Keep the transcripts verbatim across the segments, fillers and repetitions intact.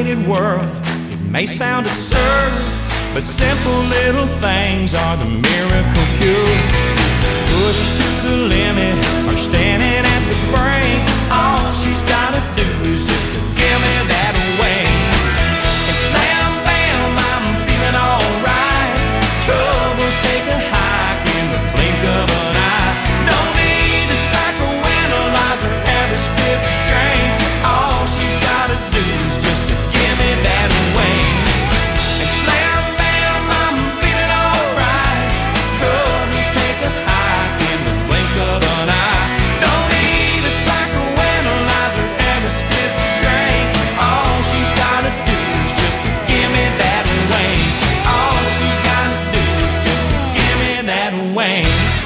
complicated world. It may sound absurd, but simple little things are the miracle cure. Pushed to the limit or standing at the brink, all she's gotta do is just to give me that wing. And slam, bam, I'm feeling alright. Troubles take a hike in the blink of an eye. No need to psychoanalyze or have a stiff drink. All she's gotta do is just to give me that wing. And slam, bam, I'm feeling alright. Troubles take a hike in the blink of an eye. No need to psychoanalyze or have a stiff drink. All she's gotta do is just to give me that wing. All she's gotta do is just to give me that wing.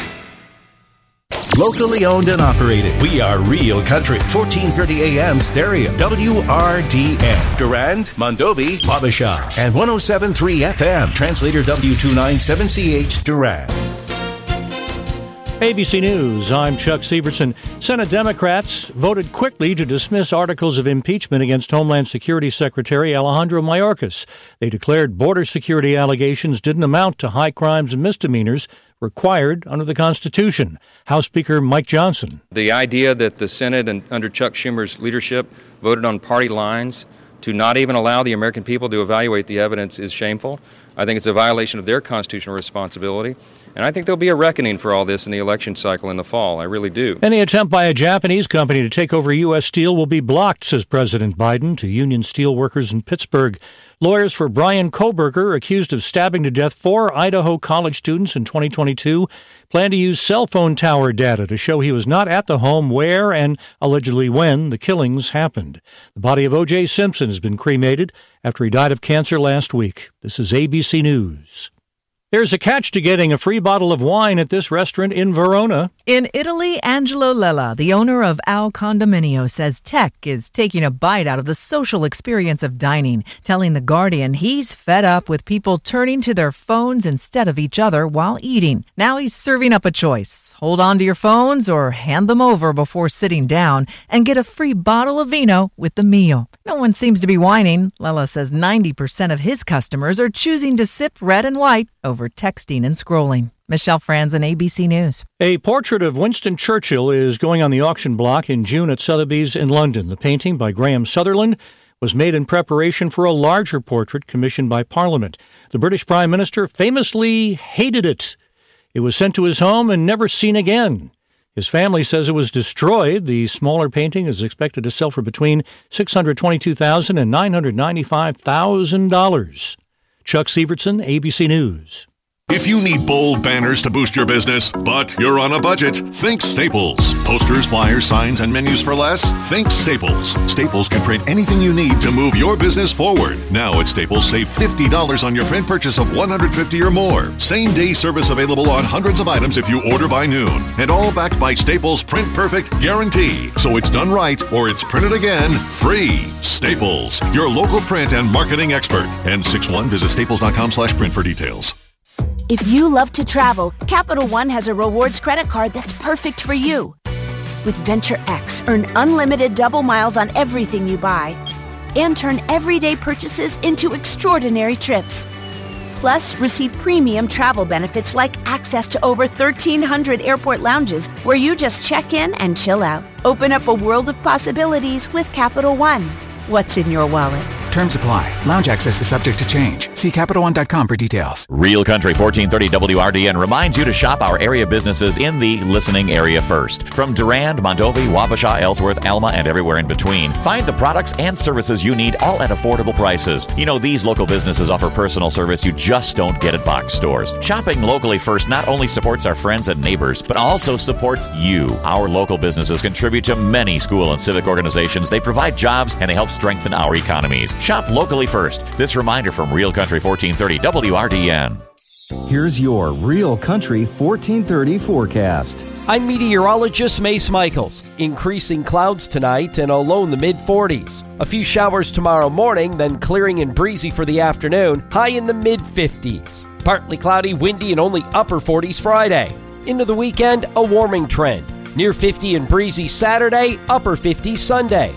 Locally owned and operated. We are Real Country, fourteen thirty A M stereo, W R D N. Durand, Mondovi, Wabasha, and one oh seven point three F M. Translator W two ninety-seven C H, Durand. A B C News, I'm Chuck Severson. Senate Democrats voted quickly to dismiss articles of impeachment against Homeland Security Secretary Alejandro Mayorkas. They declared border security allegations didn't amount to high crimes and misdemeanors required under the Constitution. House Speaker Mike Johnson. The idea that the Senate and under Chuck Schumer's leadership voted on party lines to not even allow the American people to evaluate the evidence is shameful. I think it's a violation of their constitutional responsibility. And I think there'll be a reckoning for all this in the election cycle in the fall. I really do. Any attempt by a Japanese company to take over U S Steel will be blocked, says President Biden to union steel workers in Pittsburgh. Lawyers for Brian Koberger, accused of stabbing to death four Idaho college students in twenty twenty-two, plan to use cell phone tower data to show he was not at the home where and allegedly when the killings happened. The body of O J Simpson has been cremated after he died of cancer last week. This is A B C News. There's a catch to getting a free bottle of wine at this restaurant in Verona. In Italy, Angelo Lella, the owner of Al Condominio, says tech is taking a bite out of the social experience of dining, telling The Guardian he's fed up with people turning to their phones instead of each other while eating. Now he's serving up a choice. Hold on to your phones or hand them over before sitting down and get a free bottle of vino with the meal. No one seems to be whining. Lella says ninety percent of his customers are choosing to sip red and white over texting and scrolling. Michelle Franzen, A B C News. A portrait of Winston Churchill is going on the auction block in June at Sotheby's in London. The painting by Graham Sutherland was made in preparation for a larger portrait commissioned by Parliament. The British Prime Minister famously hated it. It was sent to his home and never seen again. His family says it was destroyed. The smaller painting is expected to sell for between six hundred twenty-two thousand dollars and nine hundred ninety-five thousand dollars. Chuck Severson, A B C News. If you need bold banners to boost your business, but you're on a budget, think Staples. Posters, flyers, signs, and menus for less? Think Staples. Staples can print anything you need to move your business forward. Now at Staples, save fifty dollars on your print purchase of one hundred fifty dollars or more. Same-day service available on hundreds of items if you order by noon. And all backed by Staples' Print Perfect guarantee. So it's done right or it's printed again free. Staples, your local print and marketing expert. N sixty-one, visit staples.com slash print for details. If you love to travel, Capital One has a rewards credit card that's perfect for you. With Venture X, earn unlimited double miles on everything you buy and turn everyday purchases into extraordinary trips. Plus, receive premium travel benefits like access to over thirteen hundred airport lounges where you just check in and chill out. Open up a world of possibilities with Capital One. What's in your wallet? Terms apply. Lounge access is subject to change. See Capital One dot com for details. Real Country fourteen thirty W R D N reminds you to shop our area businesses in the listening area first. From Durand, Mondovi, Wabasha, Ellsworth, Alma, and everywhere in between. Find the products and services you need all at affordable prices. You know, these local businesses offer personal service you just don't get at box stores. Shopping locally first not only supports our friends and neighbors, but also supports you. Our local businesses contribute to many school and civic organizations. They provide jobs and they help strengthen our economies. Shop locally first. This reminder from Real Country fourteen thirty W R D N. Here's your Real Country fourteen thirty forecast. I'm meteorologist Mace Michaels. Increasing clouds tonight and a low in the mid forties. A few showers tomorrow morning, then clearing and breezy for the afternoon, high in the mid fifties. Partly cloudy, windy, and only upper forties Friday. Into the weekend, a warming trend. Near fifty and breezy Saturday, upper fifties Sunday.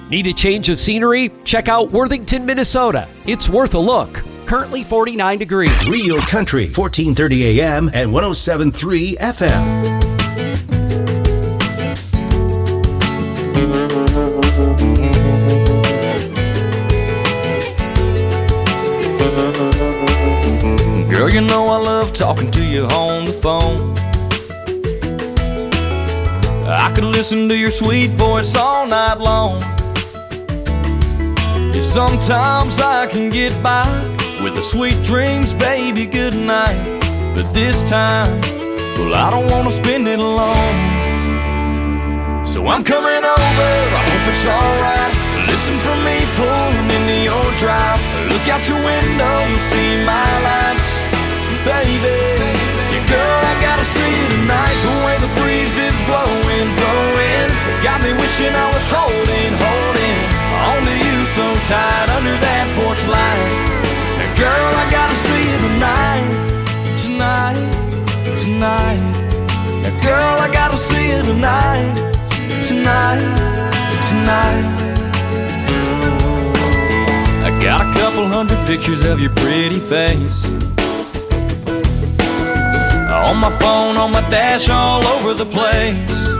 Need a change of scenery? Check out Worthington, Minnesota. It's worth a look. Currently forty-nine degrees. Real Country, fourteen thirty A M and one oh seven point three F M. Girl, you know I love talking to you on the phone. I could listen to your sweet voice all night long. Yeah, sometimes I can get by with the sweet dreams, baby, good night. But this time, well, I don't want to spend it alone. So I'm coming over, I hope it's alright. Listen for me pulling into your drive. Look out your window, you'll see my lights. Baby, yeah, girl, I gotta see you tonight. The way the breeze is blowing, blowing, got me wishing I was holding, holding onto you so tight under that porch light. Now, girl, I gotta see you tonight, tonight, tonight. Now, girl, I gotta see you tonight, tonight, tonight. I got a couple hundred pictures of your pretty face on my phone, on my dash, all over the place.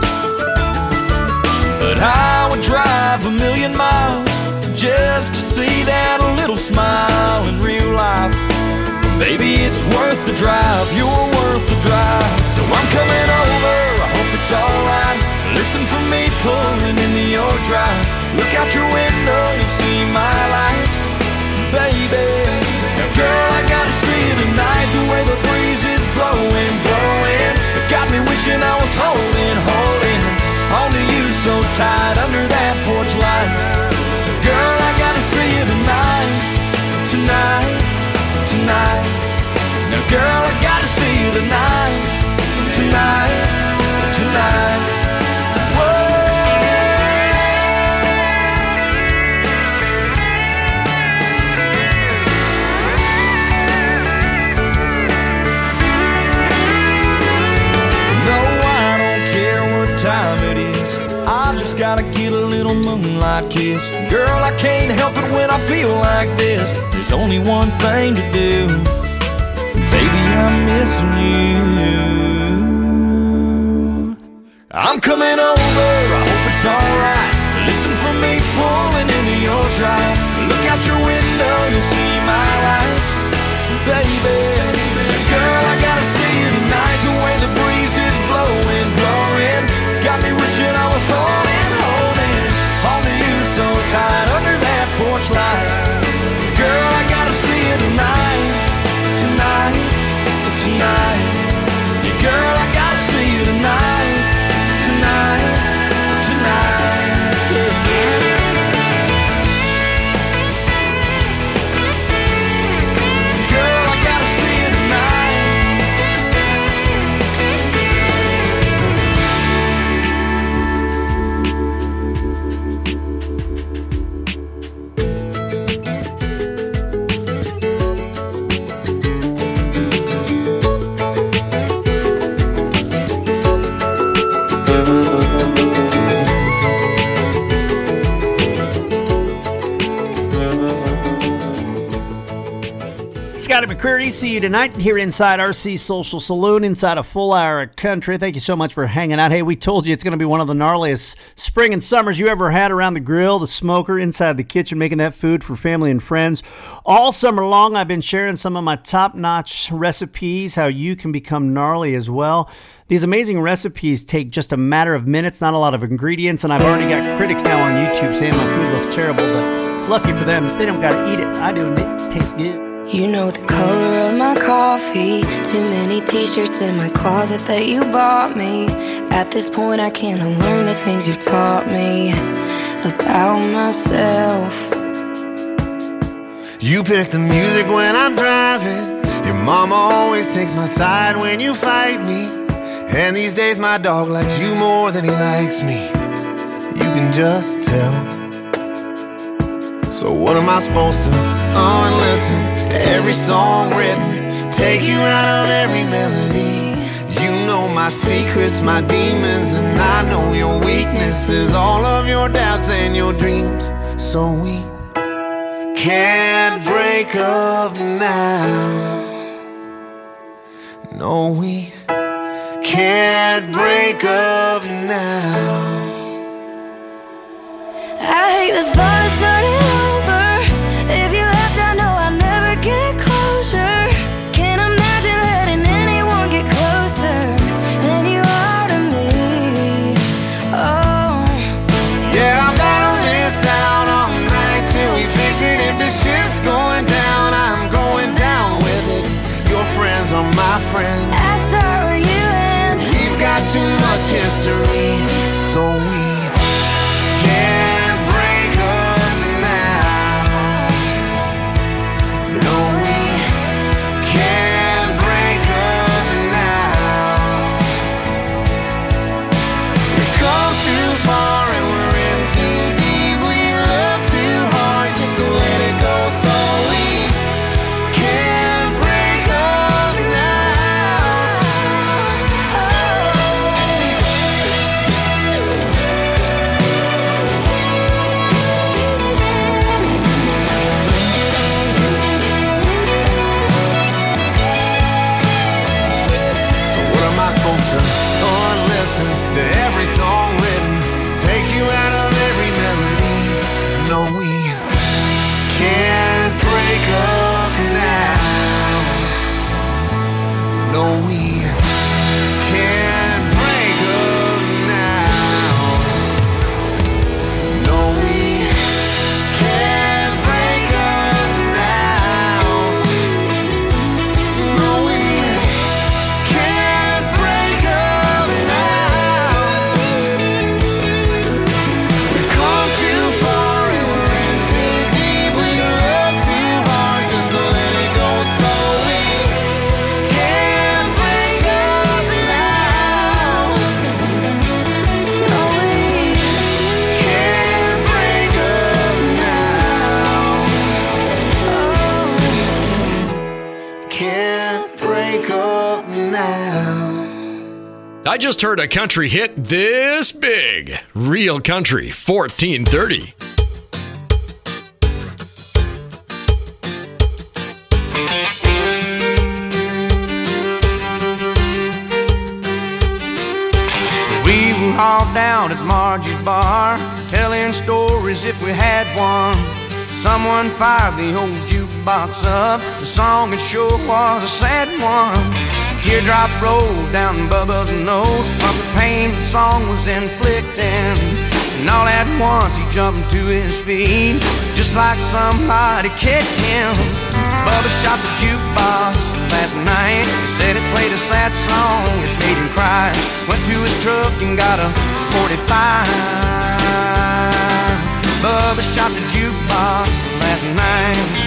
But I would drive a million miles just to see that little smile in real life. Baby, it's worth the drive, you're worth the drive. So I'm coming over, I hope it's alright. Listen for me pulling into your drive. Look out your window, you'll see my lights. Baby, now girl, I gotta see you tonight. The way the breeze is blowing, blowing, it got me wishing I was holding, holding onto you so tight under that porch light. Girl, I gotta see you tonight, tonight, tonight. Now girl, I gotta see you tonight, tonight, tonight. Time it is, I just gotta get a little moonlight kiss. Girl, I can't help it when I feel like this. There's only one thing to do, baby, I'm missing you. I'm coming over, I hope it's alright. Listen for me pulling into your drive. Look out your window, you'll see my lights. Baby, girl, I gotta see you tonight. The way the breeze is blowing, blowing, got me wishing I was holding, holding onto you so tight under that porch light. Girl, I gotta see you tonight, tonight, tonight. Yeah, girl, I gotta see you tonight, tonight, tonight. Yeah, yeah. Girl, I gotta see you tonight. Scotty McCreary, see you tonight here inside R C Social Saloon, inside a full hour of country. Thank you so much for hanging out. Hey, we told you it's going to be one of the gnarliest spring and summers you ever had around the grill, the smoker, inside the kitchen, making that food for family and friends. All summer long, I've been sharing some of my top-notch recipes, how you can become gnarly as well. These amazing recipes take just a matter of minutes, not a lot of ingredients, and I've already got critics now on YouTube saying my food looks terrible, but lucky for them, they don't got to eat it. I do, and it tastes good. You know the color of my coffee. Too many t-shirts in my closet that you bought me. At this point I can't unlearn the things you've taught me about myself. You pick the music when I'm driving. Your mama always takes my side when you fight me. And these days my dog likes you more than he likes me. You can just tell. So what am I supposed to unlisten to every song written, take you out of every melody? You know my my secrets, my demons, and I know your weaknesses, all of your doubts and your dreams. So we can't break up now. No, we can't break up now. I hate the thought of starting over. If you left, I know I'll never get closure. Can't imagine letting anyone get closer than you are to me. Oh, yeah, I'll battle this out all night till we fix it. If the ship's going down, I'm going down with it. Your friends are my friends. I start where you end. We've got too much history, so we can't break up now. No, we can't break up now. We've come too far and we're in too deep. We love too hard just to let it go. So we can't break up now. So what am I supposed to go and listen to every song written, take you out of every melody? No, we can't break up now. No, we can't break up now. No, we can't break up now. No, we can't break up now. We've come too far and we're in too deep. We love too hard just to let it go. So we can't break up now. No, we can't break up now. Can't break up now. I just heard a country hit this big. Real Country fourteen thirty. We were all down at Margie's bar, telling stories if we had one. Someone fired the old jukebox up. The song it sure was a sad one. Teardrop rolled down Bubba's nose from the pain the song was inflicting. And all at once he jumped to his feet, just like somebody kicked him. Bubba shot the jukebox last night. He said it played a sad song, it made him cry. Went to his truck and got a forty-five. Bubba shot the jukebox last night.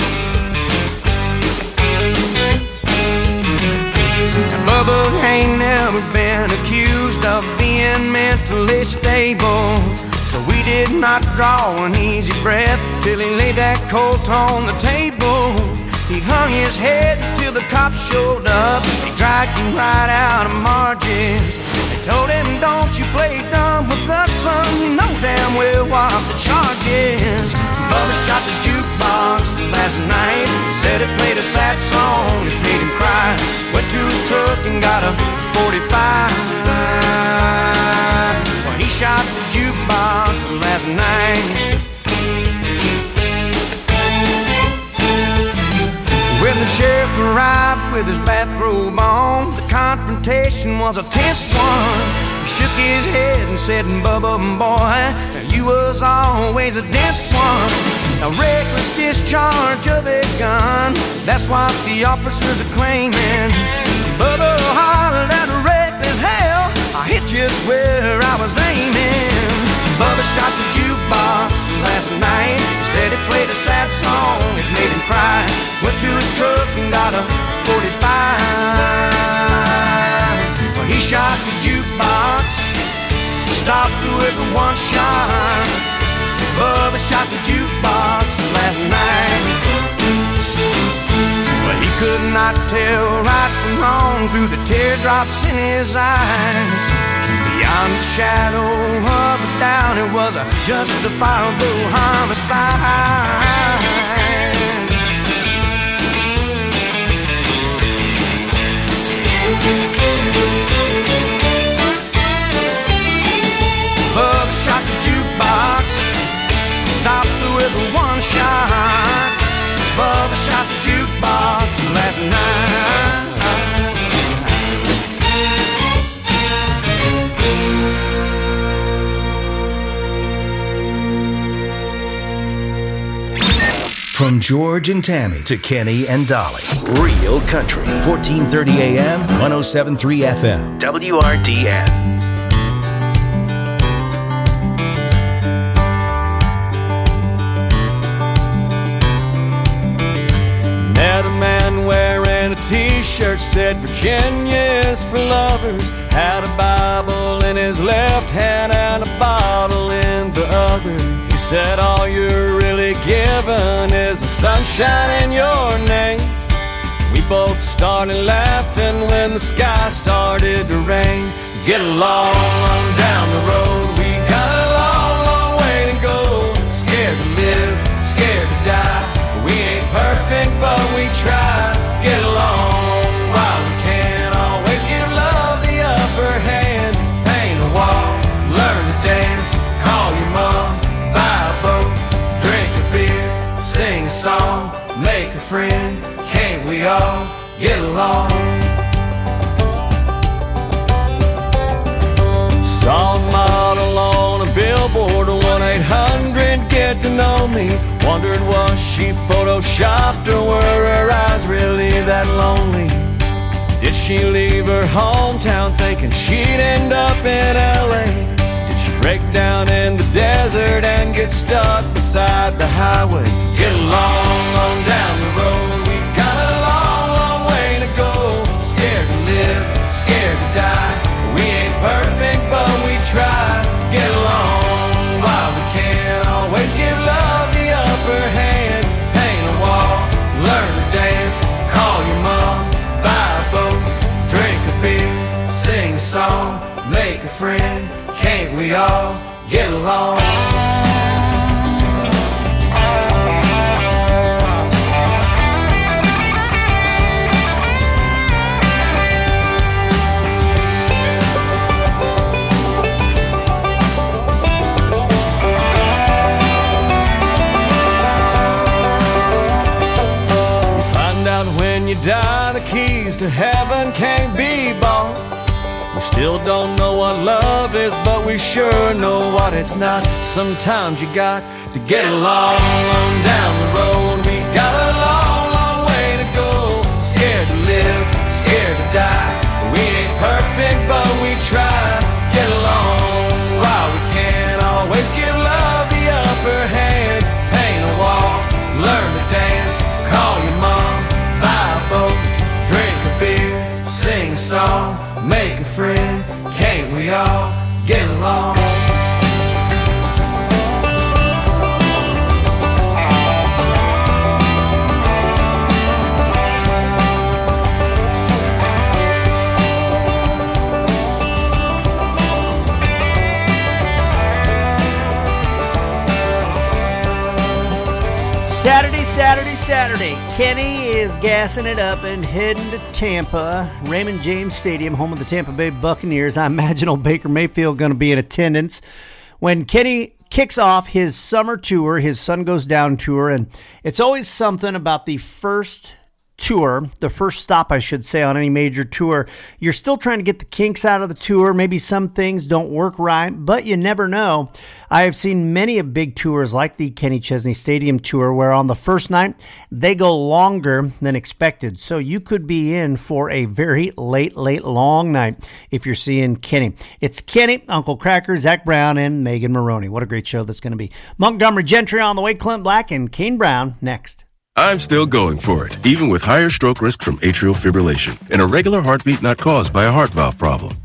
Bubba ain't never been accused of being mentally stable, so we did not draw an easy breath till he laid that Colt on the table. He hung his head till the cops showed up. They dragged him right out of Margie's. They told him, don't you play dumb with us, son, you know damn well what the charge is. Bubba shot the jukebox last night. Said it played a sad song, it made him cry. Went to his truck and got a forty-five. Well, he shot the jukebox last night. When the sheriff arrived with his bathrobe on, the confrontation was a tense one. He shook his head and said, Bubba, boy, you was always a dense one. A reckless discharge of a gun, that's what the officers are claiming. Bubba hollered at a reckless hell, I hit just where I was aiming. Bubba shot the jukebox last night. Said it played a sad song, it made him cry. Went to his truck and got a forty-five. Well, he shot the jukebox, stopped with a one shot. Bubba shot the jukebox last night. Well, he could not tell right from wrong through the teardrops in his eyes. Beyond the shadow of a doubt, it was a justifiable homicide. Bubba shot the jukebox, stopped with one shot. Bubba shot the jukebox last night. From George and Tammy to Kenny and Dolly. Real Country. fourteen thirty A M, one oh seven point three F M. W R D N. Met a man wearing a t-shirt said Virginia is for lovers. Had a Bible in his left hand and a bottle in the other. He said all you're really given is the sunshine in your name. We both started laughing when the sky started to rain. Get along on down the road, we got a long, long way to go. Scared to live, scared to die. We ain't perfect, but we try. Get along while we can. Always give love the upper hand. Paint a wall, learn to dance. Call your mom, buy a boat, drink a beer, sing a song, make a friend. Can't we all get along? Saw a model on a billboard, one eight hundred get to know me. Wondered was she photoshopped or were her eyes really that lonely? Did she leave her hometown thinking she'd end up in L A? Did she break down in the desert and get stuck beside the highway? Get along on down the road, we got a long, long way to go. Scared to live, scared to die. We ain't perfect, but we try. Get along while we can. Always give love the upper hand. Paint a wall, learn to dance. Call your mom, buy a boat, drink a beer, sing a song, make a friend. Can't we all get along? When you die, the keys to heaven can't be bought. We still don't know what love is, but we sure know what it's not. Sometimes you got to get along on down the road. We got a long, long way to go. Scared to live, scared to die. We ain't perfect, but we try. Get along while we can. Always give love the upper hand. Paint a wall, learn to dance. Call your mom, buy a boat, drink a beer, sing a song, make a friend. Can't we all get along? Saturday, Saturday, Saturday. Kenny is gassing it up and heading to Tampa, Raymond James Stadium, home of the Tampa Bay Buccaneers. I imagine old Baker Mayfield going to be in attendance when Kenny kicks off his summer tour, his Sun Goes Down tour. And it's always something about the first tour, the first stop, I should say, on any major tour. You're still trying to get the kinks out of the tour. Maybe some things don't work right, but you never know. I have seen many of big tours like the Kenny Chesney Stadium tour where on the first night, they go longer than expected. So you could be in for a very late, late, long night if you're seeing Kenny. It's Kenny, Uncle Cracker, Zach Brown, and Megan Maroney. What a great show that's going to be. Montgomery Gentry on the way, Clint Black, and Kane Brown next. I'm still going for it, even with higher stroke risk from atrial fibrillation and a regular heartbeat not caused by a heart valve problem.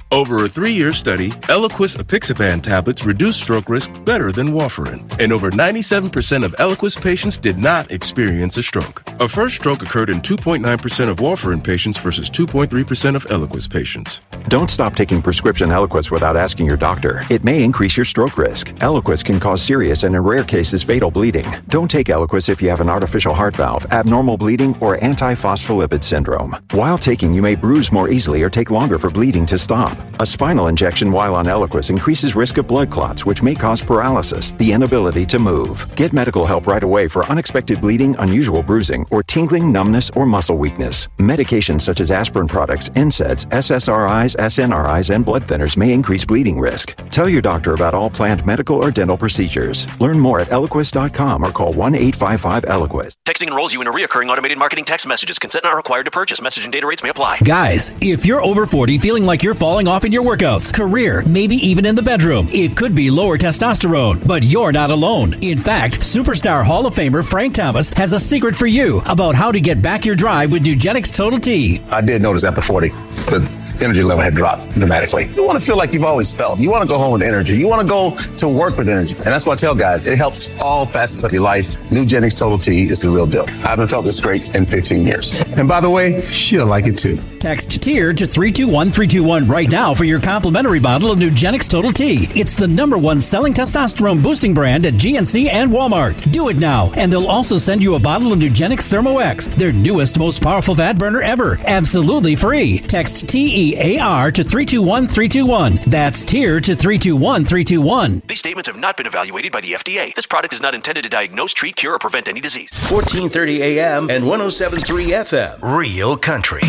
Over a three-year study, Eliquis apixaban tablets reduce stroke risk better than warfarin, and over ninety-seven percent of Eliquis patients did not experience a stroke. A first stroke occurred in two point nine percent of warfarin patients versus two point three percent of Eliquis patients. Don't stop taking prescription Eliquis without asking your doctor. It may increase your stroke risk. Eliquis can cause serious and in rare cases fatal bleeding. Don't take Eliquis if you have an artificial heart valve, abnormal bleeding, or antiphospholipid syndrome. While taking, you may bruise more easily or take longer for bleeding to stop. A spinal injection while on Eliquis increases risk of blood clots, which may cause paralysis, the inability to move. Get medical help right away for unexpected bleeding, unusual bruising, or tingling, numbness, or muscle weakness. Medications such as aspirin products, N SAIDs, S S R Is, S N R Is, and blood thinners may increase bleeding risk. Tell your doctor about all planned medical or dental procedures. Learn more at Eliquis dot com or call one eight five five Eliquis. Texting enrolls you in a recurring automated marketing text messages. Consent not required to purchase. Message and data rates may apply. Guys, if you're over forty feeling like you're falling off in your workouts, career, maybe even in the bedroom, it could be lower testosterone, but you're not alone. In fact, superstar Hall of Famer Frank Thomas has a secret for you about how to get back your drive with Nugenix Total T. I did notice after forty, the energy level had dropped dramatically. You want to feel like you've always felt. You want to go home with energy. You want to go to work with energy. And that's what I tell guys. It helps all facets of your life. Nugenix Total T is the real deal. I haven't felt this great in fifteen years. And by the way, she'll like it too. Text TIER to three two one three two one right now for your complimentary bottle of Nugenix Total T. It's the number one selling testosterone boosting brand at G N C and Walmart. Do it now, and they'll also send you a bottle of Nugenix Thermo X, their newest, most powerful fat burner ever. Absolutely free. Text T E A R to three two one three two one. That's TIER to three two one three two one. These statements have not been evaluated by the F D A. This product is not intended to diagnose, treat, cure, or prevent any disease. fourteen thirty A M and one oh seven point three F M. Real Country.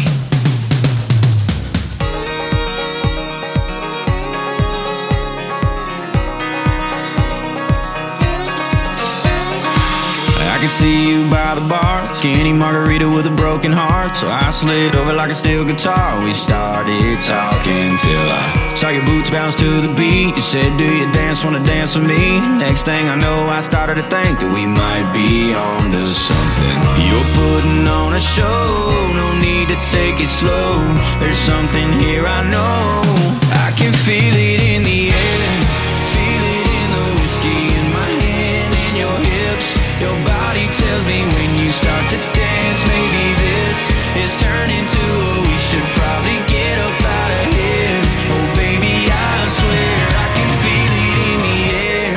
I could see you by the bar, skinny margarita with a broken heart. So I slid over like a steel guitar. We started talking till I saw your boots bounce to the beat. You said, do you dance, wanna dance with me? Next thing I know, I started to think that we might be on to something. You're putting on a show, no need to take it slow. There's something here I know. I can feel it in the air, feel it in the whiskey in my hand and your hips. Your body tells me when you start to dance, maybe this is turning to a we should probably get up out of here. Oh baby, I swear I can feel it in the air.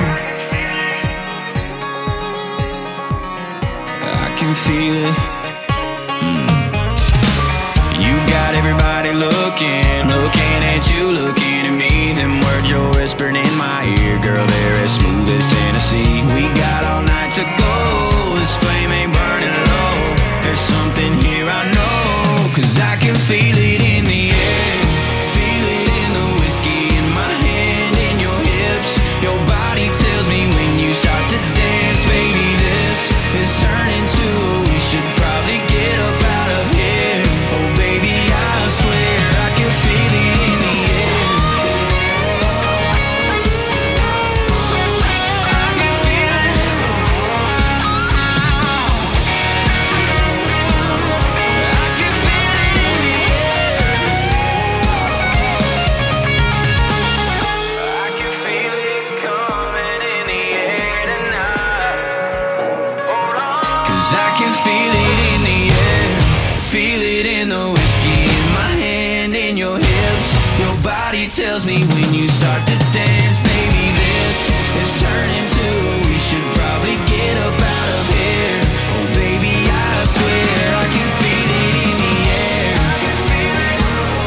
I can feel it. Mm. You got everybody looking, looking at you, looking at me. Them words you're whispering in my ear, girl, they're as smooth as Tennessee. We got all night to go, this flame ain't burning low. There's something here I know, cause I can feel it in the air. Feel it in the whiskey in my hand and your hips. Your body tells me when you start to dance, baby, this is turning to a we should probably get up out of here. Oh baby, I swear I can feel it in the air. I can feel it. I can feel it in the air. I can feel it coming in the air tonight. Hold on. Cause I can feel it in the air. Feel it in the whiskey in my hand and your hips. Your body tells me when you start to dance, baby, this is turning to a we should probably get up out of here. Oh baby, I swear I can feel it in the air. I can feel it.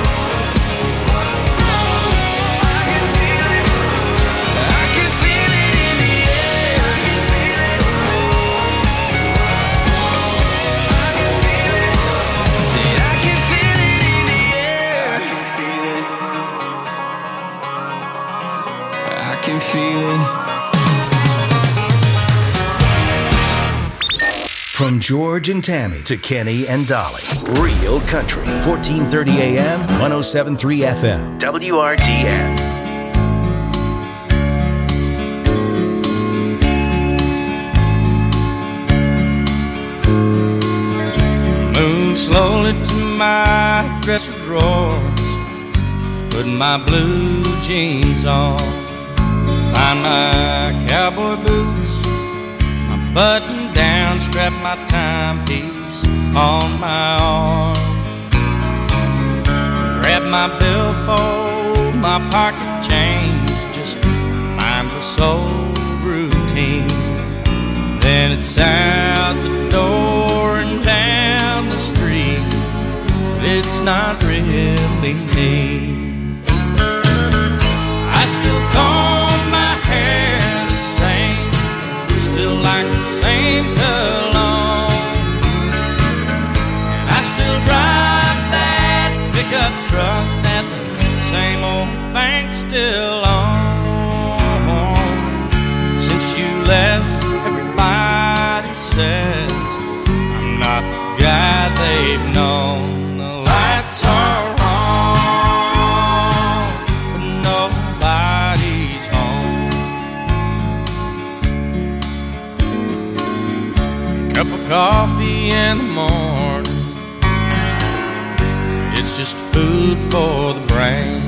I can feel it. I can feel it in the air. I can feel it. I can feel it. Said I can feel it in the air. I can feel it. From George and Tammy to Kenny and Dolly. Real Country. fourteen thirty A M, one oh seven point three F M. W R D N. Move slowly to my dresser drawers, put my blue jeans on, find my cowboy boots, my button down, strap my timepiece on my arm, grab my billfold, my pocket change, just mindless old routine. Then it's out the door and down the street. It's not really me. I still comb my hair the same, still like the same cologne, and I still drive that pickup truck that the same old bank still owns. Since you left, everybody says I'm not the guy they've known. Lights are on, but nobody's home. Cup of coffee in the morning, it's just food for the brain.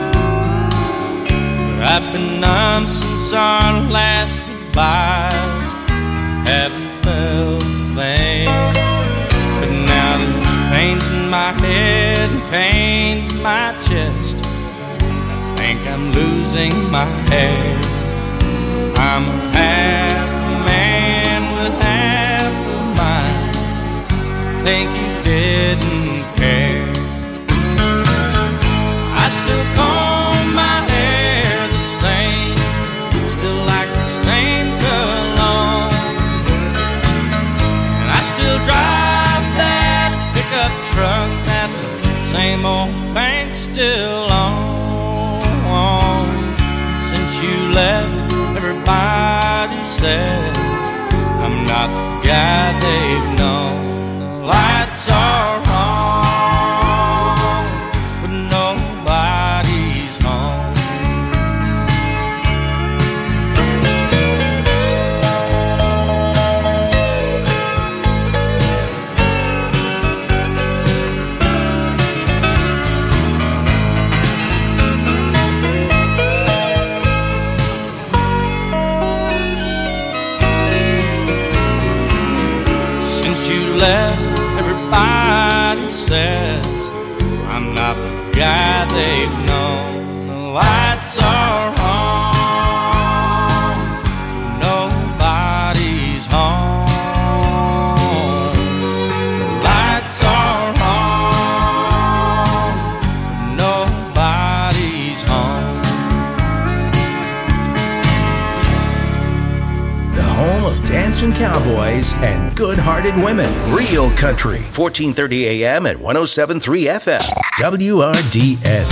But I've been numb since our last goodbyes, haven't felt a thing. But now there's pains in my head and pains in my chest. I think I'm losing my hair. I'm a half a man with half a mind. Think you didn't care. I still comb my hair the same, still like the same cologne, and I still drive that pickup truck that the same old bank still owns. Since you left, everybody says I'm not the guy they've known. The lights are on, but nobody's home. Left, everybody says I'm not the guy they've known. The lights are on, nobody's home. The lights are on, nobody's home. The home of dancing cowboys and good-hearted women. Real Country, fourteen thirty A M at one oh seven point three F M. W R D N.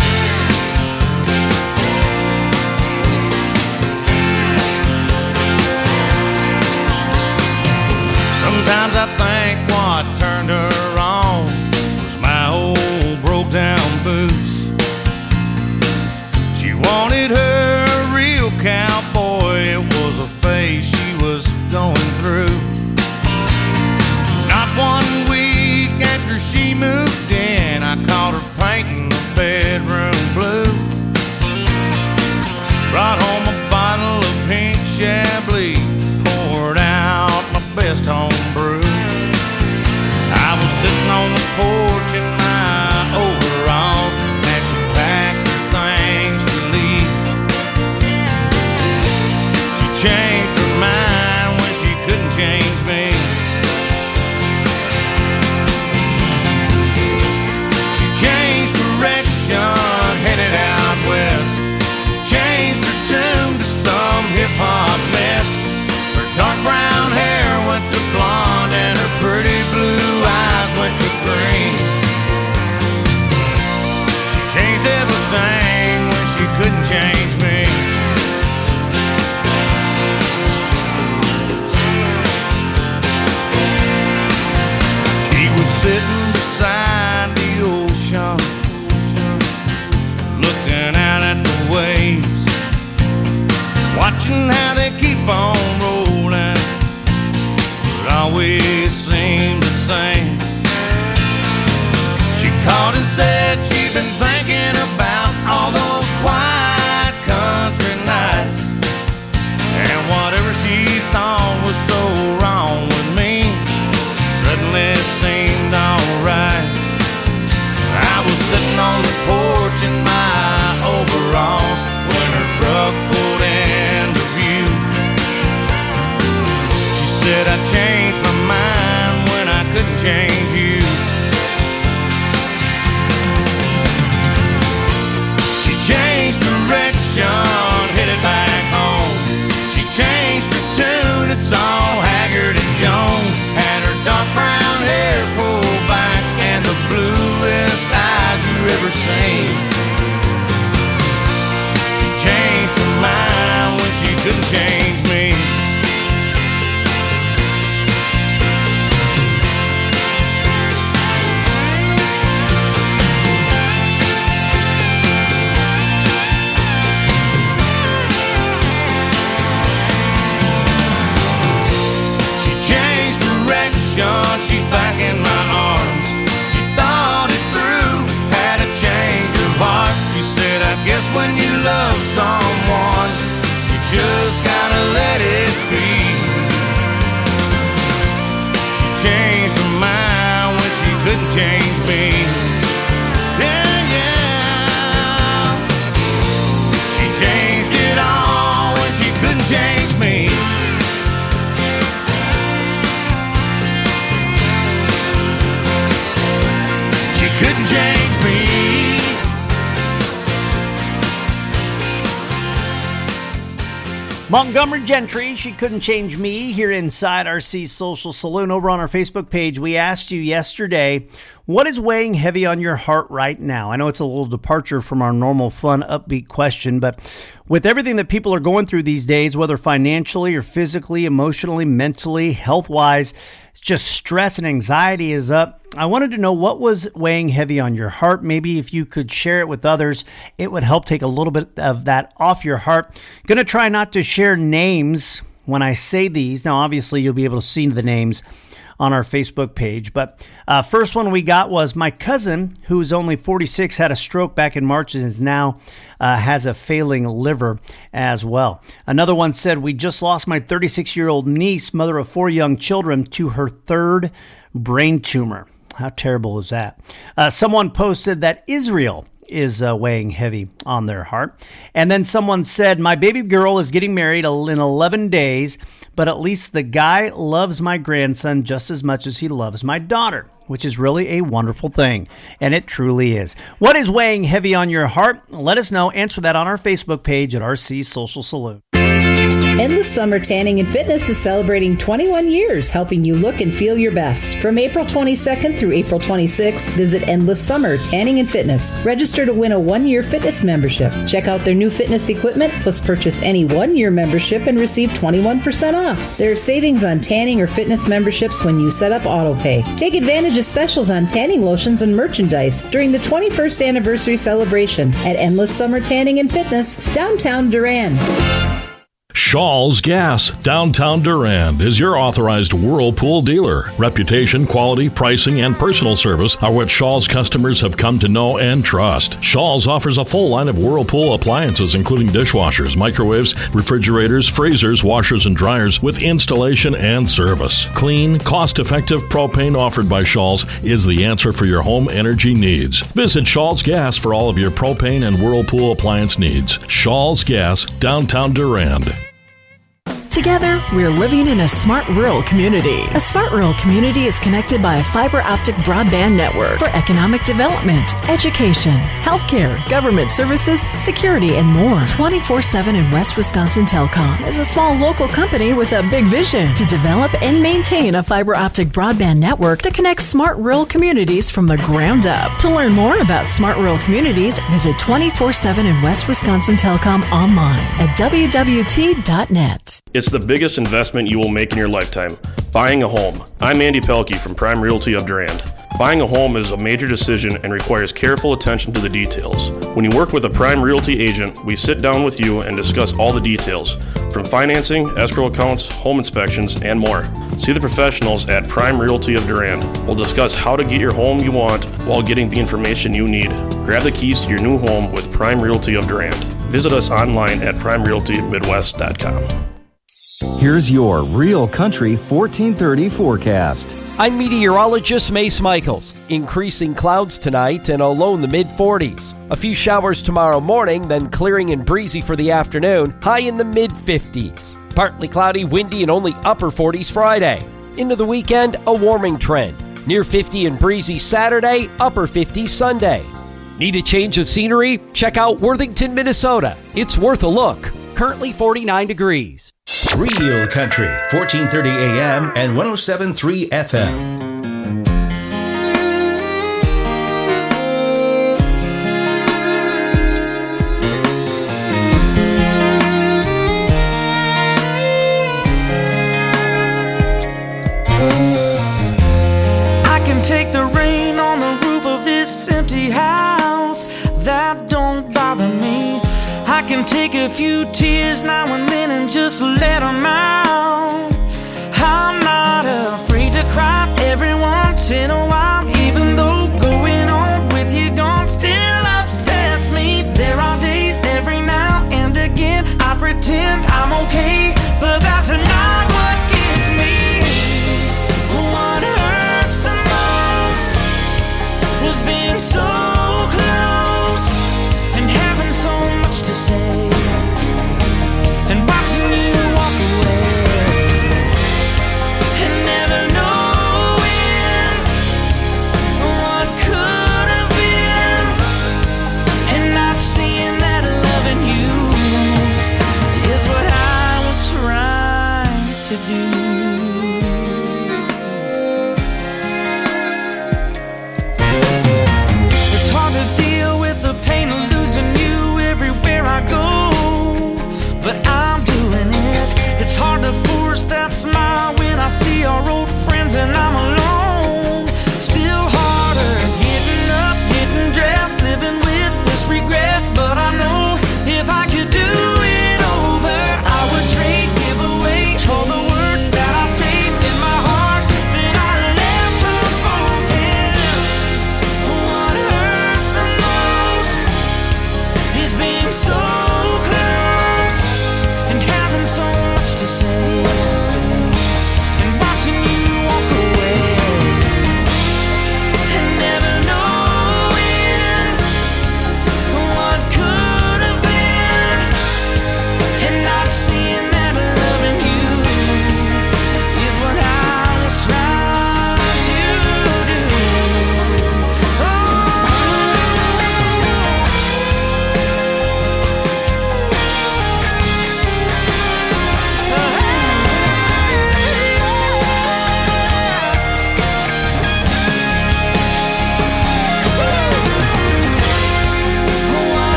Sometimes I think what turned her on was my old broke-down boots. She wanted her a real cowboy. It was a phase she was going through. Not one week after she moved in, I caught her painting the bedroom blue. Brought home a bottle of pink Chablis, poured out my best home brew. I was sitting on the porch in my overalls as she packed her things to leave. She changed her mind when she couldn't change me. She changed direction, headed out west. Changed her tune to some hip-hop mess. Her dark brown hair went to blonde and her pretty blue eyes went to green. She changed everything when she couldn't change me. She was sitting beside the ocean, looking out at the waves, watching how they keep on rolling, but always seem the same. She called and said she'd been thinking about all Guess when you love someone, you just gotta let it be. She changed her mind when she couldn't change me. Yeah, yeah. She changed it all when she couldn't change me. She couldn't change me. Montgomery Gentry, She Couldn't Change Me, here inside R C Social Saloon. Over on our Facebook page, we asked you yesterday, what is weighing heavy on your heart right now? I know it's a little departure from our normal fun, upbeat question, but with everything that people are going through these days, whether financially or physically, emotionally, mentally, health-wise, just stress and anxiety is up. I wanted to know what was weighing heavy on your heart. Maybe if you could share it with others, it would help take a little bit of that off your heart. Going to try not to share names when I say these. Now, obviously, you'll be able to see the names on our Facebook page. But uh, first one we got was my cousin, who's only forty-six, had a stroke back in March and is now uh, has a failing liver as well. Another one said, we just lost my thirty-six-year-old niece, mother of four young children, to her third brain tumor. How terrible is that? Uh, someone posted that Israel is uh, weighing heavy on their heart. And then someone said, my baby girl is getting married in eleven days, but at least the guy loves my grandson just as much as he loves my daughter, which is really a wonderful thing. And it truly is. What is weighing heavy on your heart? Let us know. Answer that on our Facebook page at R C Social Saloon. Endless Summer Tanning and Fitness is celebrating twenty-one years, helping you look and feel your best. From April twenty-second through April twenty-sixth, visit Endless Summer Tanning and Fitness. Register to win a one-year fitness membership. Check out their new fitness equipment, plus purchase any one-year membership and receive twenty-one percent off. There are savings on tanning or fitness memberships when you set up AutoPay. Take advantage of specials on tanning lotions and merchandise during the twenty-first anniversary celebration at Endless Summer Tanning and Fitness, downtown Durand. Shaw's Gas, downtown Durand, is your authorized Whirlpool dealer. Reputation, quality, pricing, and personal service are what Shaw's customers have come to know and trust. Shaw's offers a full line of Whirlpool appliances, including dishwashers, microwaves, refrigerators, freezers, washers, and dryers, with installation and service. Clean, cost-effective propane offered by Shaw's is the answer for your home energy needs. Visit Shaw's Gas for all of your propane and Whirlpool appliance needs. Shaw's Gas, downtown Durand. Together, we're living in a smart rural community. A smart rural community is connected by a fiber optic broadband network for economic development, education, healthcare, government services, security, and more. twenty-four seven in West Wisconsin Telecom is a small local company with a big vision to develop and maintain a fiber optic broadband network that connects smart rural communities from the ground up. To learn more about smart rural communities, visit twenty-four seven in West Wisconsin Telecom online at w w t dot net. It's the biggest investment you will make in your lifetime, buying a home. I'm Andy Pelkey from Prime Realty of Durand. Buying a home is a major decision and requires careful attention to the details. When you work with a Prime Realty agent, we sit down with you and discuss all the details, from financing, escrow accounts, home inspections, and more. See the professionals at Prime Realty of Durand. We'll discuss how to get your home you want while getting the information you need. Grab the keys to your new home with Prime Realty of Durand. Visit us online at prime realty midwest dot com. Here's your Real Country fourteen thirty forecast. I'm meteorologist Mace Michaels. Increasing clouds tonight and a low in the mid forties. A few showers tomorrow morning, then clearing and breezy for the afternoon, high in the mid fifties. Partly cloudy, windy, and only upper forties Friday. Into the weekend, a warming trend. Near fifty and breezy Saturday, upper fifties Sunday. Need a change of scenery? Check out Worthington, Minnesota. It's worth a look. Currently forty-nine degrees. Real Country, fourteen thirty A M and one oh seven point three F M. I can take the rain on the roof of this empty house. That don't bother me. I can take a few tears now and then and just let them out. I'm not afraid to cry every once in a while, even though going on with you gone still upsets me. There are days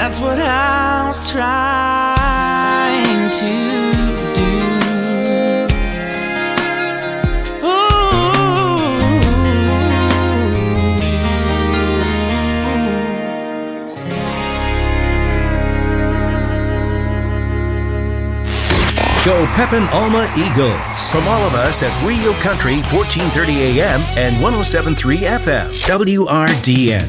That's what I was trying to do. Go Pepin Alma Eagles. From all of us at Rio Country, fourteen thirty A M and one oh seven point three F M, W R D N.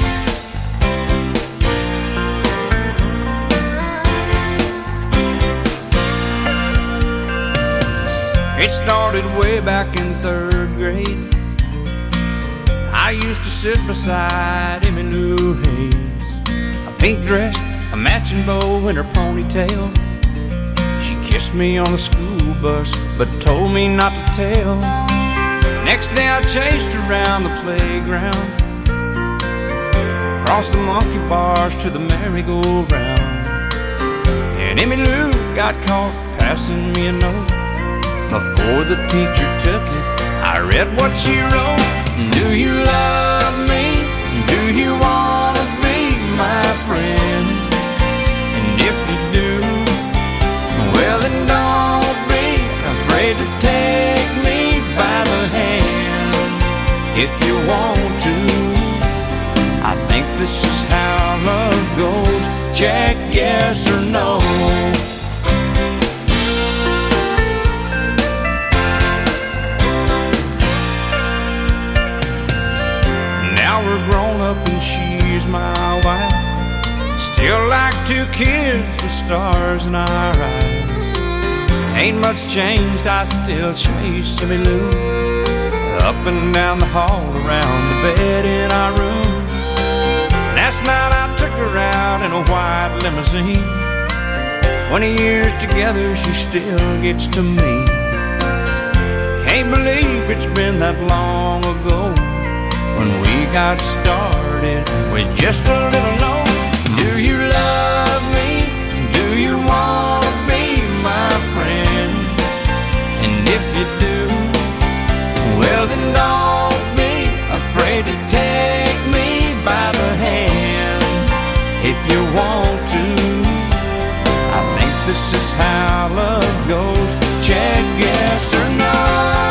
It started way back in third grade. I used to sit beside Emmy Lou Hayes, a pink dress, a matching bow, and her ponytail. She kissed me on the school bus, but told me not to tell. Next day I chased her around the playground, across the monkey bars to the merry-go-round. And Emmy Lou got caught passing me a note. Before the teacher took it, I read what she wrote. Do you love me? Do you want to be my friend? And if you do, well then don't be afraid to take me by the hand. If you want to, I think this is how love goes. Check yes or no. We're grown up and she's my wife. Still like two kids with stars in our eyes. Ain't much changed, I still chase Emmy Lou up and down the hall, around the bed in our room. Last night I took her out in a white limousine. Twenty years together, she still gets to me. Can't believe it's been that long ago when we got started with just a little note. Do you love me? Do you want to be my friend? And if you do, well then don't be afraid to take me by the hand. If you want to, I think this is how love goes. Check yes or no.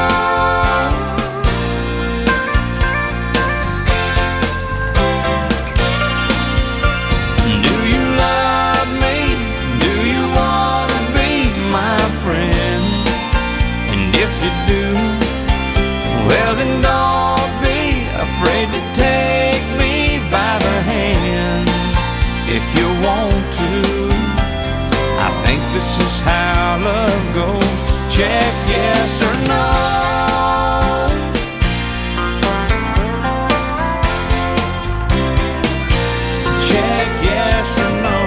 Well then don't be afraid to take me by the hand. If you want to, I think this is how love goes. Check yes or no. Check yes or no.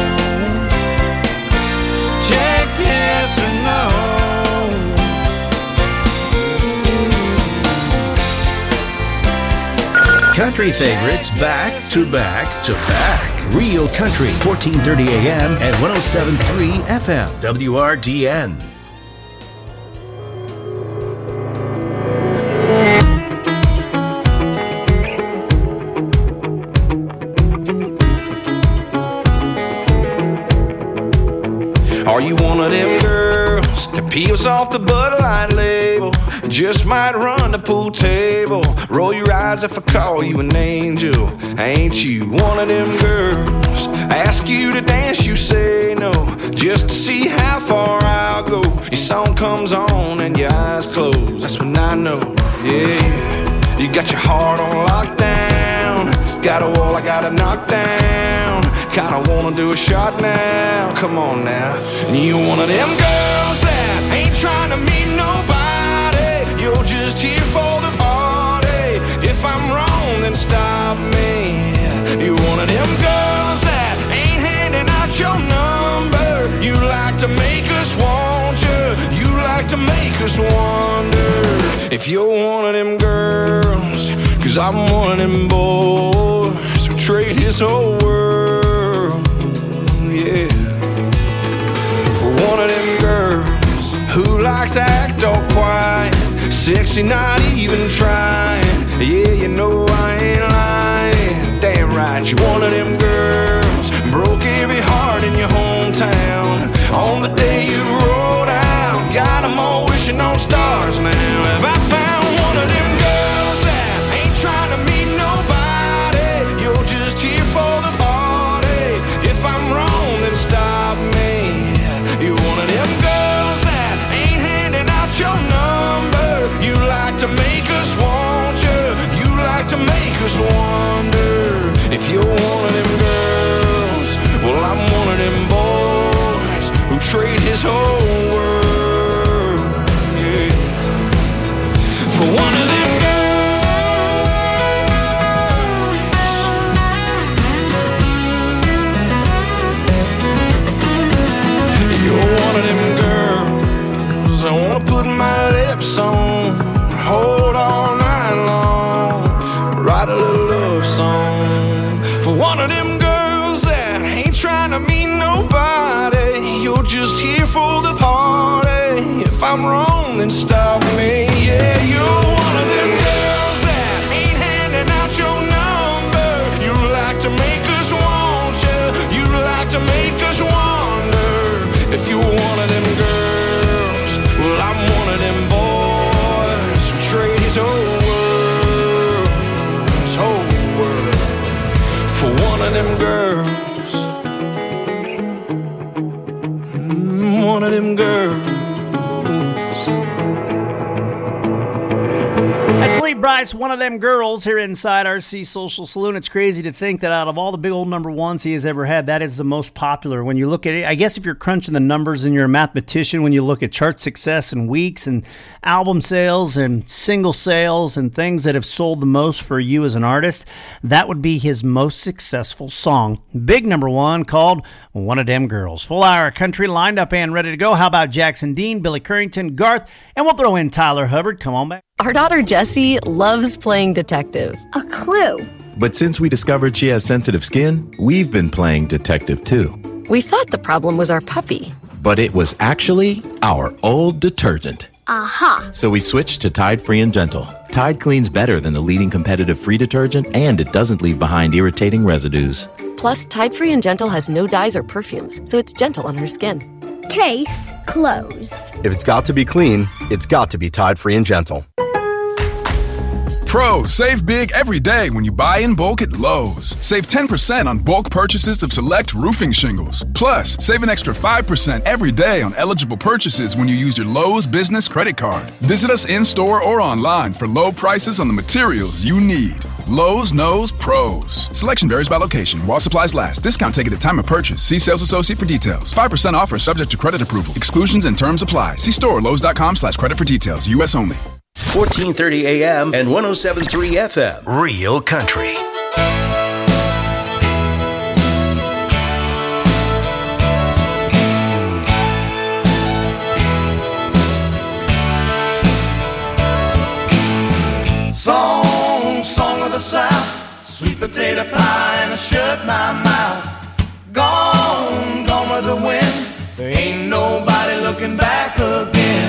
Check yes or no. Country favorites back to back to back. Real Country, fourteen thirty A M and one oh seven point three F M, W R D N. Are you one of them girls that peels off the Bud Light label? Just might run the pool table. Roll your eyes if I call you an angel. Ain't you one of them girls? Ask you to dance, you say no, just to see how far I'll go. Your song comes on and your eyes close. That's when I know, yeah. You got your heart on lockdown. Got a wall I gotta knock down. Kinda wanna do a shot now. Come on now. And you one of them girls that ain't trying to meet nobody. You're just here for the party. If I'm wrong, then stop me. You're one of them girls that ain't handing out your number. You like to make us want you. You like to make us wonder if you're one of them girls. Cause I'm one of them boys who trade his whole world, yeah, for one of them girls who likes to act all quiet, sexy, not even trying. Yeah, you know I ain't lying. Damn right, you're one of them girls, broke trying to mean nobody. You're just here for the party. If I'm wrong, then stop me. Yeah, you're one of them girls that ain't handing out your number. You like to make us want you. You like to make us wonder if you're one of them girls. Well, I'm one of them boys who trade his whole world, his whole world for one of them girls. Mm, one of them girls. That's Lee Brice, one of them girls here inside R C Social Saloon. It's crazy to think that out of all the big old number ones he has ever had, that is the most popular. When you look at it, I guess if you're crunching the numbers and you're a mathematician, when you look at chart success and weeks and album sales and single sales and things that have sold the most for you as an artist, that would be his most successful song. Big number one called One of Them Girls. Full hour of country lined up and ready to go. How about Jackson Dean, Billy Currington, Garth, and we'll throw in Tyler Hubbard. Come on back. Our daughter Jessie loves playing detective. A clue. But since we discovered she has sensitive skin, we've been playing detective too. We thought the problem was our puppy. But it was actually our old detergent. Aha. So we switched to Tide Free and Gentle. Tide cleans better than the leading competitive free detergent, and it doesn't leave behind irritating residues. Plus, Tide Free and Gentle has no dyes or perfumes, so it's gentle on her skin. Case closed. If it's got to be clean, it's got to be Tide Free and Gentle. Pros, save big every day when you buy in bulk at Lowe's. Save ten percent on bulk purchases of select roofing shingles. Plus, save an extra five percent every day on eligible purchases when you use your Lowe's Business Credit Card. Visit us in-store or online for low prices on the materials you need. Lowe's knows pros. Selection varies by location. While supplies last. Discount taken at time of purchase. See sales associate for details. five percent offer subject to credit approval. Exclusions and terms apply. See store lowes.com slash credit for details. U S only. fourteen thirty A M and one oh seven point three F M. Real Country. Song, song of the South, sweet potato pie and I shut my mouth. Gone, gone with the wind, there ain't nobody looking back again.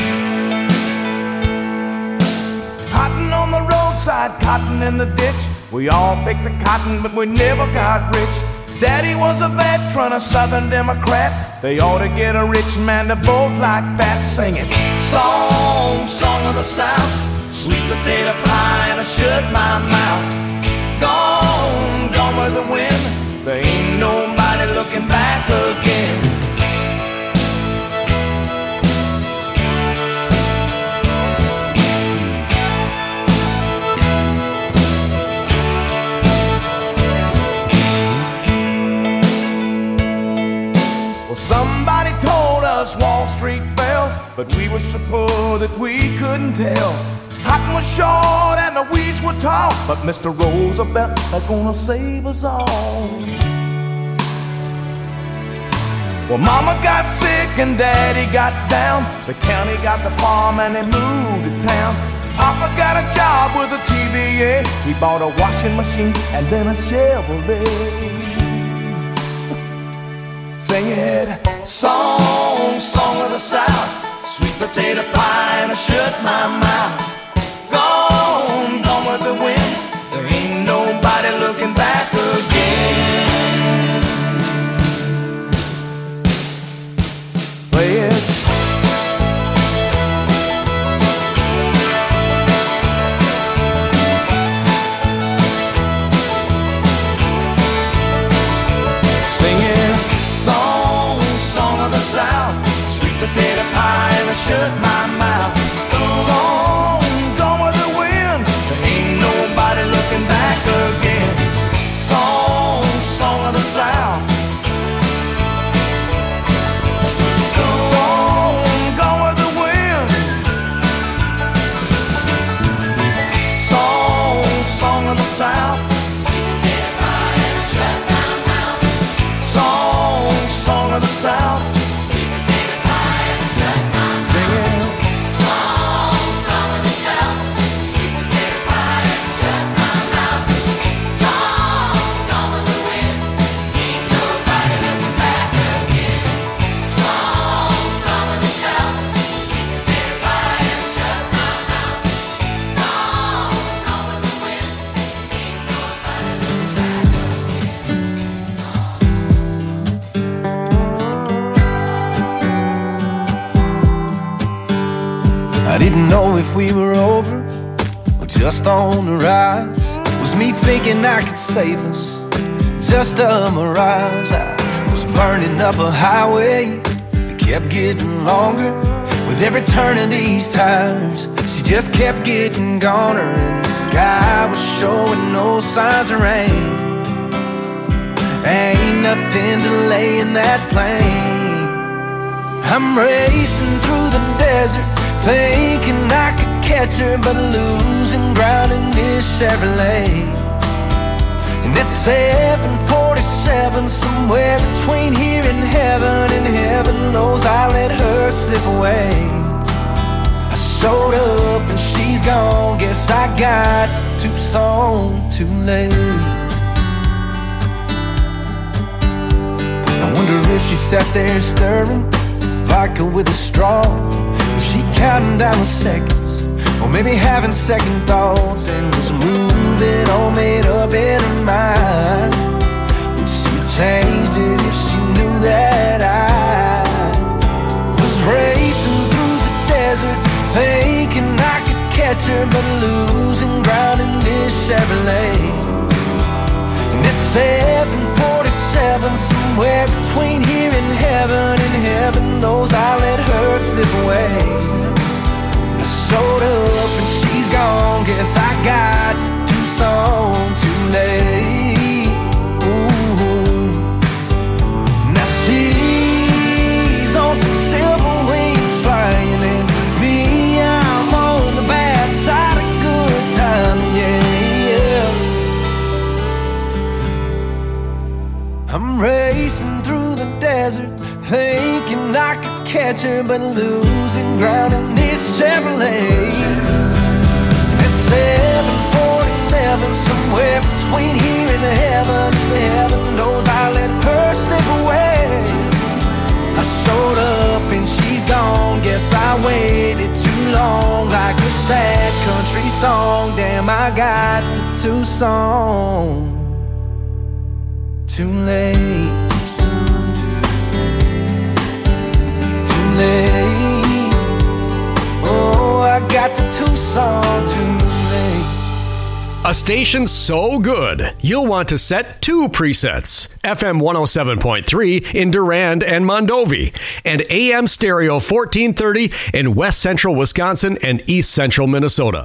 Cotton on the roadside, cotton in the ditch. We all picked the cotton, but we never got rich. Daddy was a veteran, a Southern Democrat. They ought to get a rich man to vote like that. Singing song, song of the South, sweet potato pie and I shut my mouth. Gone, gone with the wind, there ain't nobody looking back again. Somebody told us Wall Street fell, but we were so poor that we couldn't tell. Cotton was short and the weeds were tall, but Mister Roosevelt is gonna save us all. Well, Mama got sick and Daddy got down. The county got the farm and they moved to town. Papa got a job with a T V A. He bought a washing machine and then a Chevrolet. Sing it, song, song of the South, sweet potato pie and I shut my mouth. Gone, gone with the wind, there ain't nobody looking back again. Play it. South, sweet potato pie and I shut my mouth. Gone, gone with the wind, there ain't nobody looking back again. Song, song of the South. Gone, gone with the wind. Song, song of the South. Sweet potato pie and I shut my mouth. Song, song of the South. Didn't know if we were over or just on the rise. Was me thinking I could save us just a mirage? I was burning up a highway that kept getting longer with every turn of these tires. She just kept getting goner, and the sky was showing no signs of rain. Ain't nothing delaying that plane. I'm racing through the desert, thinking I could catch her, but losing ground in this Chevrolet. And it's seven forty-seven, somewhere between here and heaven, and heaven knows I let her slip away. I showed up and she's gone, guess I got to Tucson too late. I wonder if she sat there stirring vodka with a straw. Was she counting down the seconds, or maybe having second thoughts, and was moving all made up in her mind? Would she have changed it if she knew that I was racing through the desert, thinking I could catch her, but losing ground in this Chevrolet? And it's seven forty-seven, somewhere between here and heaven, and heaven knows I let her slip away. I showed up and she's gone, guess I got to Tucson too late. Ooh. Now she's on some silver wings flying, and me, I'm on the bad side of good time, yeah, yeah. I'm racing through the desert, thinking I could catch her, but losing ground in this Chevrolet. It's seven forty-seven, somewhere between here and heaven, and heaven knows I let her slip away. I showed up and she's gone, guess I waited too long, like a sad country song. Damn, I got to Tucson too late. Oh, I got the Tucson too late. A station so good, you'll want to set two presets. F M one oh seven point three in Durand and Mondovi, and A M Stereo fourteen thirty in West Central Wisconsin and East Central Minnesota.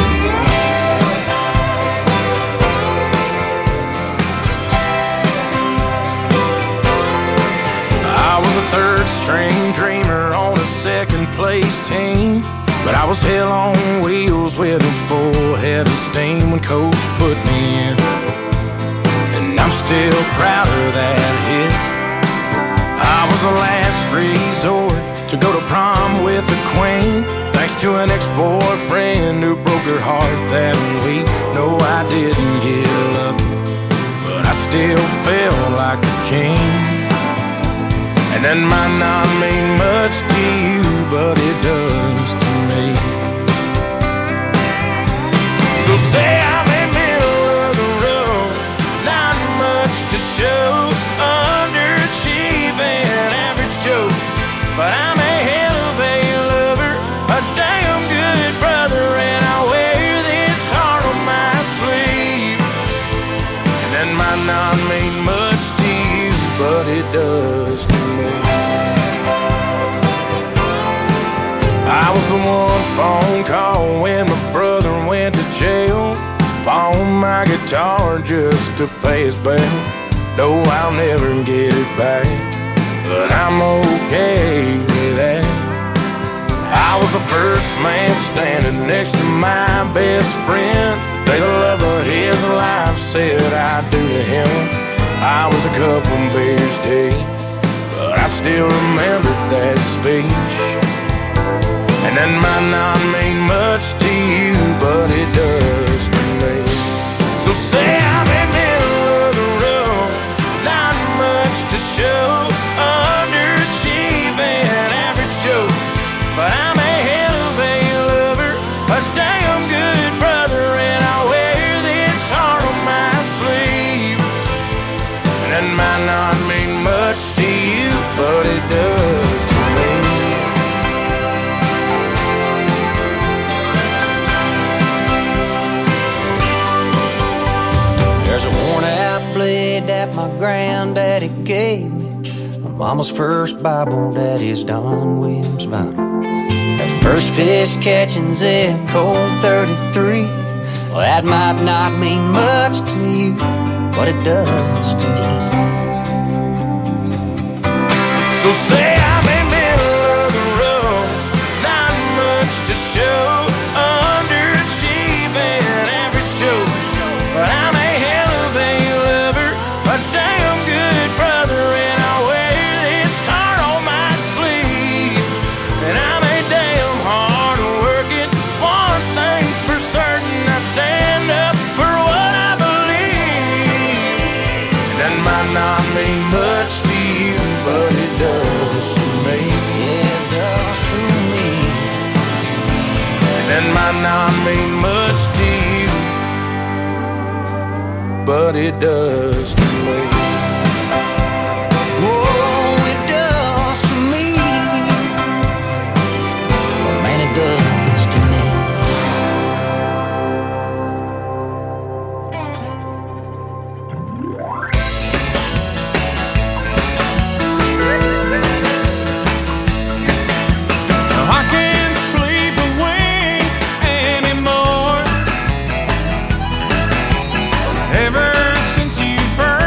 I was a third string dreamer on a second place team, but I was hell on wheels with a full head of steam when coach put me in, and I'm still proud of that hit. I was the last resort to go to prom with a queen, thanks to an ex-boyfriend who broke her heart that week. No, I didn't get lucky, but I still felt like a king. And that might not mean much to you, but it does to me. So say I'm in the middle of the road, not much to show, underachieving, average Joe, but I'm a hell of a lover, a damn good brother, and I wear this heart on my sleeve. And that might not mean much to you, but it does to me. I was the one phone call when my brother went to jail, pawned my guitar just to pay his bail. No, I'll never get it back, but I'm okay with that. I was the first man standing next to my best friend, the day the love of his life said I do to him. I was a couple beers deep, but I still remember that speech. And that might not mean much to you, but it does to me. So say I'm in the middle of the road, not much to show, underachieving, average Joe, but I'm a hell of a lover, a damn good brother, and I wear this heart on my sleeve. And that might not mean much to you, but it does to me. that my granddaddy gave me. My mama's first Bible, daddy's Don Williams Bible. That first fish catching zip code thirty-three. Well, that might not mean much to you, but it does to me. So say I'm in middle of the road, not much to show, underachieving average Joe. But I'm a hell of a lover, a damn good brother, and I wear this heart on my sleeve. And I'm a damn hard working, one thing's for certain, I stand up for what I believe. And that might not mean much to you, but it does to me. Yeah, it does to me. And that might not mean much to you, but it does to me. Oh, it does to me. Oh, man, it does to me. I can't sleep a wink anymore. Ever since you first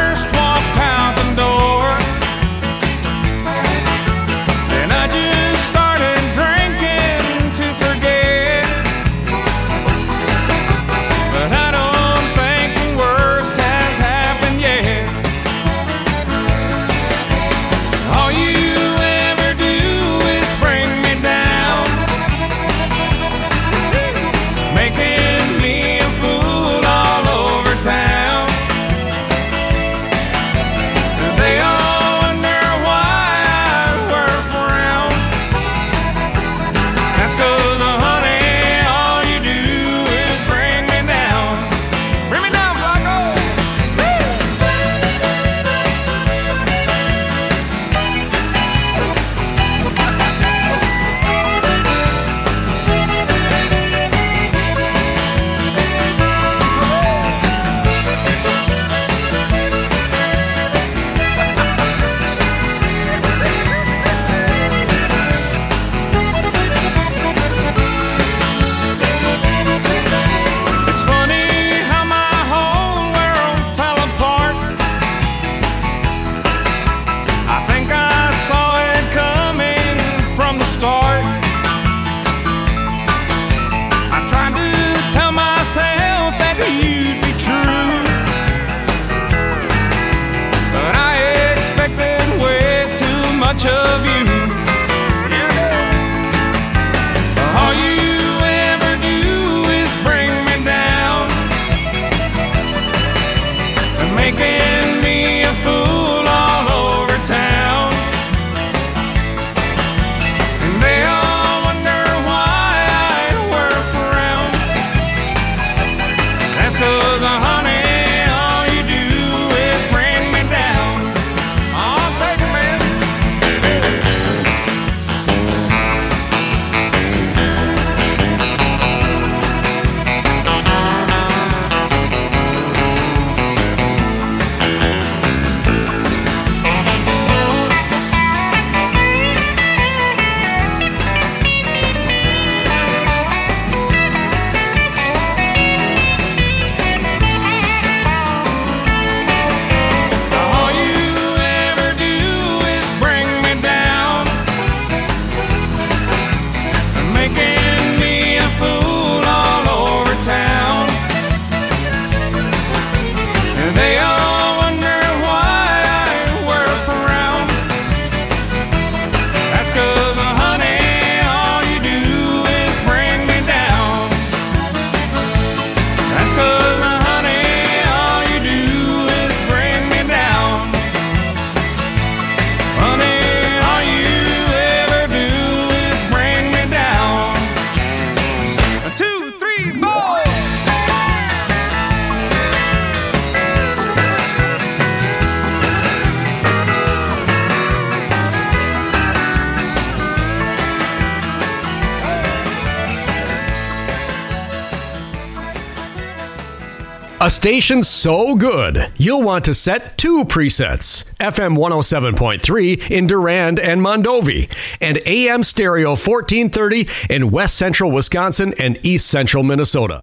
A station so good, you'll want to set two presets. F M one oh seven point three in Durand and Mondovi, and A M Stereo fourteen thirty in West Central Wisconsin and East Central Minnesota.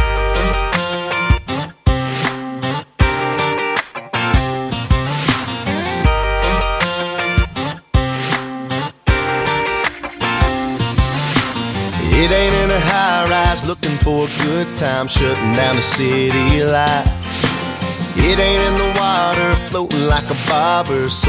It ain't in a high-rise looking for a good time, shutting down the city lights. It ain't in the water floating like a bobber.